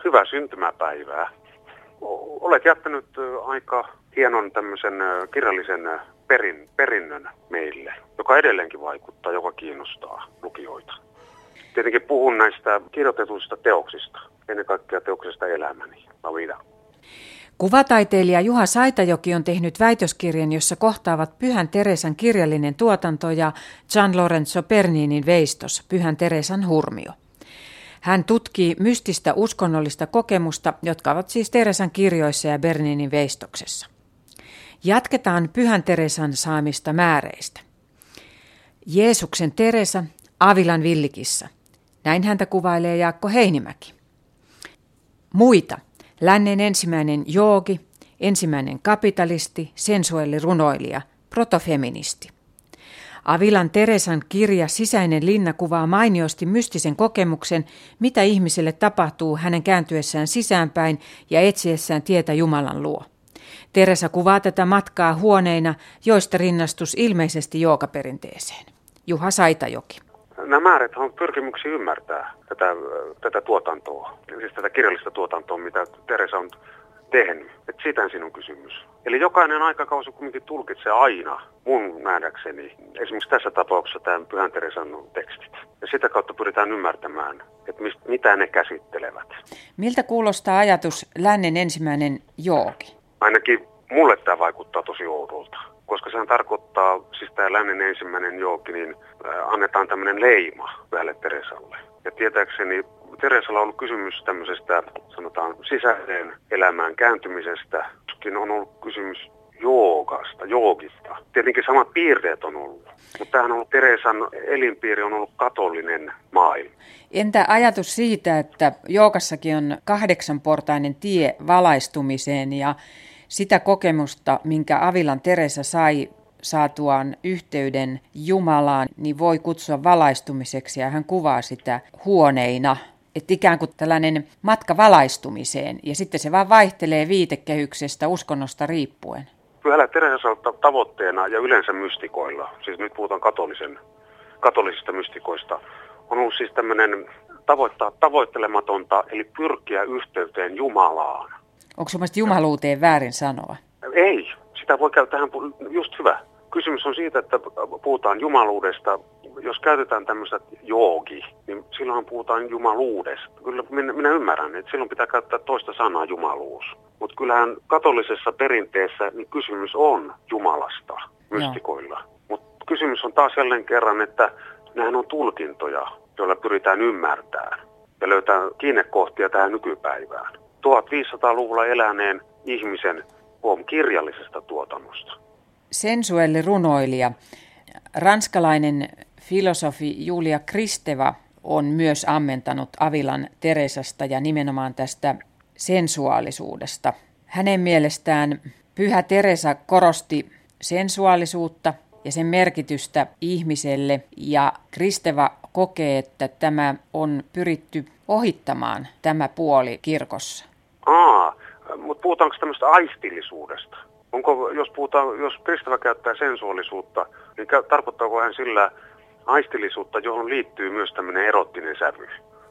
Hyvää syntymäpäivää. Olet jättänyt aika hienon tämmöisen kirjallisen perinnön meille, joka edelleenkin vaikuttaa, joka kiinnostaa lukijoita. Tietenkin puhun näistä kirjoitetuista teoksista, ennen kaikkea teoksesta Elämäni, Avida. Kuvataiteilija Juha Saitajoki on tehnyt väitöskirjan, jossa kohtaavat Pyhän Teresan kirjallinen tuotanto ja Gian Lorenzo Berninin veistos, Pyhän Teresan hurmio. Hän tutkii mystistä uskonnollista kokemusta, jotka ovat siis Teresan kirjoissa ja Berninin veistoksessa. Jatketaan Pyhän Teresan saamista määreistä. Jeesuksen Teresa, Avilan villikissa. Näin häntä kuvailee Jaakko Heinimäki. Muita. Lännen ensimmäinen joogi, ensimmäinen kapitalisti, sensuelli runoilija, protofeministi. Avilan Teresan kirja Sisäinen linna kuvaa mainiosti mystisen kokemuksen, mitä ihmiselle tapahtuu hänen kääntyessään sisäänpäin ja etsiessään tietä Jumalan luo. Teresa kuvaa tätä matkaa huoneina, joista rinnastus ilmeisesti joogaperinteeseen. Juha Saitajoki. Nämä määrät on pyrkimyksiä ymmärtää tätä tuotantoa, siis tätä kirjallista tuotantoa, mitä Teresa on tehnyt. Että siitä siinä on kysymys. Eli jokainen aikakausi kuitenkin tulkitsee aina, mun nähdäkseni, esimerkiksi tässä tapauksessa tämän Pyhän Teresan tekstit. Ja sitä kautta pyritään ymmärtämään, että mitä ne käsittelevät. Miltä kuulostaa ajatus lännen ensimmäinen joogi? Ainakin mulle tämä vaikuttaa tosi oudolta. Koska sehän tarkoittaa, siis tämä lännen ensimmäinen joogi, niin annetaan tämmöinen leima Pyhälle Teresalle. Ja tietääkseni Teresalla on ollut kysymys tämmöisestä, sanotaan, sisäiseen elämään kääntymisestä. On ollut kysymys joogista. Tietenkin samat piirteet on ollut, mutta tämähän on ollut Teresan elinpiiri on ollut katolinen maailma. Entä ajatus siitä, että joogassakin on 8-portainen tie valaistumiseen ja sitä kokemusta, minkä Avilan Teresa sai saatuaan yhteyden Jumalaan, niin voi kutsua valaistumiseksi ja hän kuvaa sitä huoneina. Että ikään kuin tällainen matka valaistumiseen ja sitten se vaan vaihtelee viitekehyksestä uskonnosta riippuen. Pyhällä Teresalta tavoitteena ja yleensä mystikoilla, siis nyt puhutaan katolisista mystikoista, on ollut siis tämmöinen tavoittelematonta eli pyrkiä yhteyteen Jumalaan. Onko mielestäni jumaluuteen väärin sanoa? Ei, sitä voi käyttää just hyvä. Kysymys on siitä, että puhutaan jumaluudesta. Jos käytetään tämmöistä joogi, niin silloin puhutaan jumaluudesta. Kyllä minä ymmärrän, että silloin pitää käyttää toista sanaa jumaluus. Mutta kyllähän katolisessa perinteessä niin kysymys on Jumalasta mystikoilla. Mutta kysymys on taas jälleen kerran, että nehän on tulkintoja, joilla pyritään ymmärtämään ja löytää kiinnekohtia tähän nykypäivään. 1500-luvulla eläneen ihmisen kirjallisesta tuotannosta. Sensuelli runoilija, ranskalainen filosofi Julia Kristeva on myös ammentanut Avilan Teresasta ja nimenomaan tästä sensuaalisuudesta. Hänen mielestään Pyhä Teresa korosti sensuaalisuutta ja sen merkitystä ihmiselle ja Kristeva kokee, että tämä on pyritty ohittamaan tämä puoli kirkossa. Mutta puhutaanko tämmöistä aistillisuudesta? Jos Kristeva käyttää sensuaalisuutta, niin tarkoittaako hän sillä aistillisuutta, johon liittyy myös tämmöinen erottinen sävy?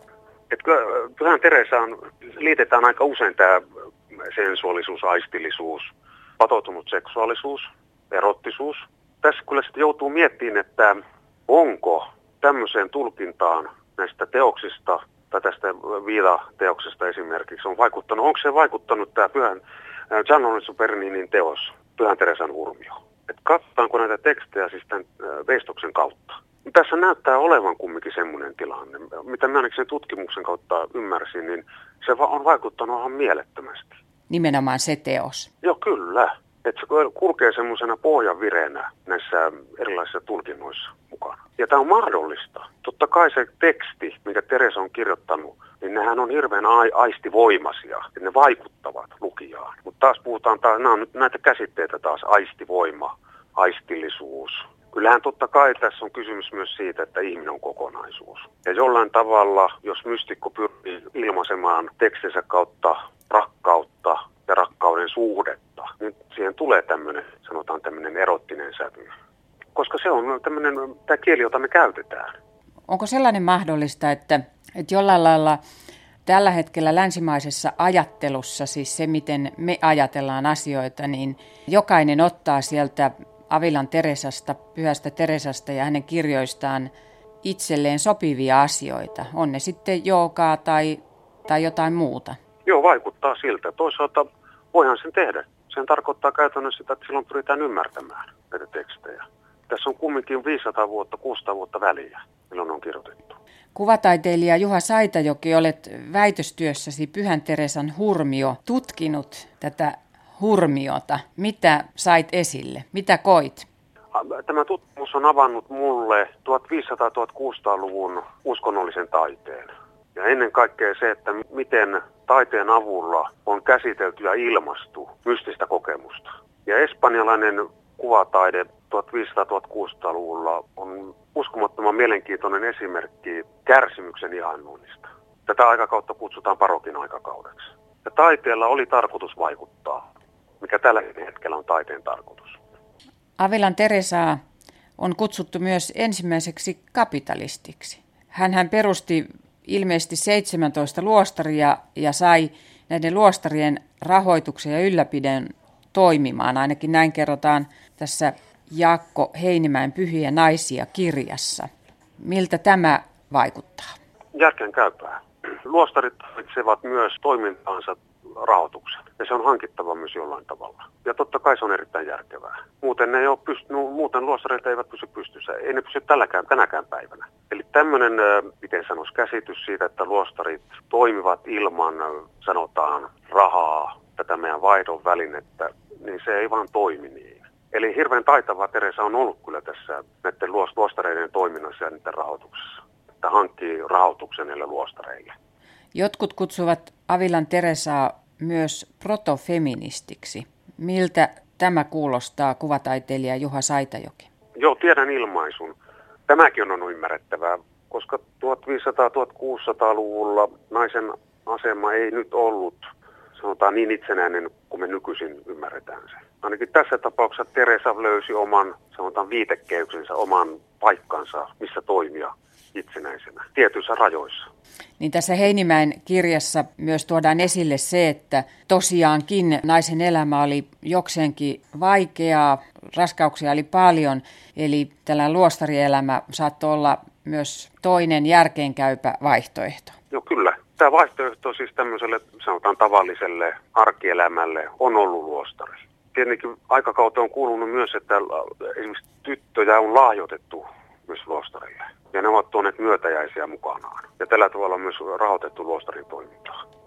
Pyhän Teresaan liitetään aika usein tämä sensuaalisuus, aistillisuus, patoutunut seksuaalisuus, erottisuus. Tässä kyllä sitten joutuu miettimään, että onko tämmöiseen tulkintaan näistä teoksista tai tästä Vida-teoksesta esimerkiksi onko se vaikuttanut tämä Pyhän Gian Lorenzo Berninin teos, Pyhän Teresan hurmio? Että katsotaanko näitä tekstejä siis tämän veistoksen kautta? Tässä näyttää olevan kumminkin semmoinen tilanne. Mitä mä ainakin sen tutkimuksen kautta ymmärsin, niin se on vaikuttanut ihan mielettömästi. Nimenomaan se teos. Joo, kyllä. Että se kulkee semmoisena pohjavireenä näissä erilaisissa tulkinnoissa mukana. Ja tämä on mahdollista. Totta kai se teksti, minkä Teresa on kirjoittanut, niin nehän on hirveän aistivoimaisia. Ja ne vaikuttavat lukijaan. Mutta taas puhutaan, nämä on nyt näitä käsitteitä taas, aistivoima, aistillisuus. Kyllähän totta kai tässä on kysymys myös siitä, että ihminen on kokonaisuus. Ja jollain tavalla, jos mystikko pyrkii ilmaisemaan tekstinsä kautta rakkautta ja rakkauden suhdetta, niin siihen tulee tämmöinen erottinen sävy. Koska se on tämä kieli, jota me käytetään. Onko sellainen mahdollista, että jollain lailla Tällä hetkellä länsimaisessa ajattelussa, siis se miten me ajatellaan asioita, niin jokainen ottaa sieltä Avilan Teresasta, Pyhästä Teresasta ja hänen kirjoistaan itselleen sopivia asioita. On ne sitten joogaa tai jotain muuta. Joo, vaikuttaa siltä. Toisaalta voihan sen tehdä. Sen tarkoittaa käytännössä sitä, että silloin pyritään ymmärtämään näitä tekstejä. Tässä on kumminkin 500 vuotta, 600 vuotta väliä, milloin on kirjoitettu. Kuvataiteilija Juha Saitajoki, olet väitöstyössäsi Pyhän Teresan hurmio tutkinut tätä hurmiota. Mitä sait esille? Mitä koit? Tämä tutkimus on avannut mulle 1500-1600-luvun uskonnollisen taiteen. Ja ennen kaikkea se, että miten taiteen avulla on käsitelty ja ilmastu mystistä kokemusta. Ja espanjalainen kuvataide 1500-1600-luvulla on uskomattoman mielenkiintoinen esimerkki kärsimyksen ihannoinnista. Tätä aikakautta kutsutaan barokin aikakaudeksi. Ja taiteella oli tarkoitus vaikuttaa, mikä tällä hetkellä on taiteen tarkoitus. Avilan Teresaa on kutsuttu myös ensimmäiseksi kapitalistiksi. Hänhän perusti ilmeisesti 17 luostaria ja sai näiden luostarien rahoituksen ja ylläpidon toimimaan. Ainakin näin kerrotaan tässä Jaakko Heinimäen Pyhiä naisia -kirjassa. Miltä tämä vaikuttaa? Järkeenkäypää. Luostarit tarvitsevat myös toimintaansa rahoituksen ja se on hankittava myös jollain tavalla. Ja totta kai se on erittäin järkevää. Muuten luostarit eivät pysy pystyssä. Ei ne pysy tänäkään päivänä. Eli tämmöinen, miten sanoisi, käsitys siitä, että luostarit toimivat ilman, sanotaan, rahaa, tätä meidän vaihdon välinettä, niin se ei vaan toimi niin. Eli hirveän taitava Teresa on ollut kyllä tässä näiden luostareiden toiminnassa ja niiden rahoituksessa. Että hankkii rahoituksen näille luostareille. Jotkut kutsuvat Avilan Teresaa myös protofeministiksi. Miltä tämä kuulostaa, kuvataiteilija Juha Saitajoki? Joo, tiedän ilmaisun. Tämäkin on ymmärrettävää, koska 1500-1600-luvulla naisen asema ei nyt ollut, sanotaan, niin itsenäinen kuin me nykyisin ymmärretään se. Ainakin tässä tapauksessa Teresa löysi oman, sanotaan, viitekehyksensä, oman paikkansa, missä toimia itsenäisenä, tietyissä rajoissa. Niin tässä Heinimäen kirjassa myös tuodaan esille se, että tosiaankin naisen elämä oli jokseenkin vaikeaa, raskauksia oli paljon, eli tällainen luostarielämä saattoi olla myös toinen järkeenkäypä vaihtoehto. Joo, kyllä. Tämä vaihtoehto siis tämmöiselle, sanotaan, tavalliselle arkielämälle on ollut luostari. Tietenkin aikakauteen on kuulunut myös, että esimerkiksi tyttöjä on lahjoitettu myös luostarille. Ja ne ovat tuoneet myötäjäisiä mukanaan. Ja tällä tavalla on myös rahoitettu luostarin toimintaa.